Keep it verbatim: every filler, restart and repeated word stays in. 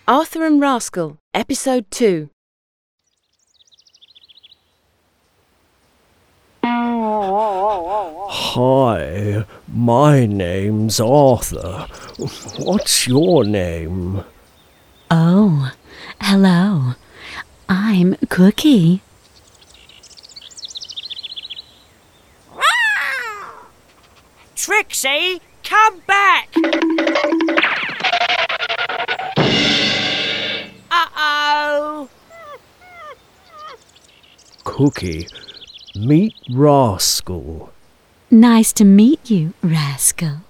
Arthur and Rascal, Episode two. Hi, my name's Arthur. What's your name? Oh, hello. I'm Cookie. Trixie, come back! Uh-oh! Cookie, meet Rascal. Nice to meet you, Rascal.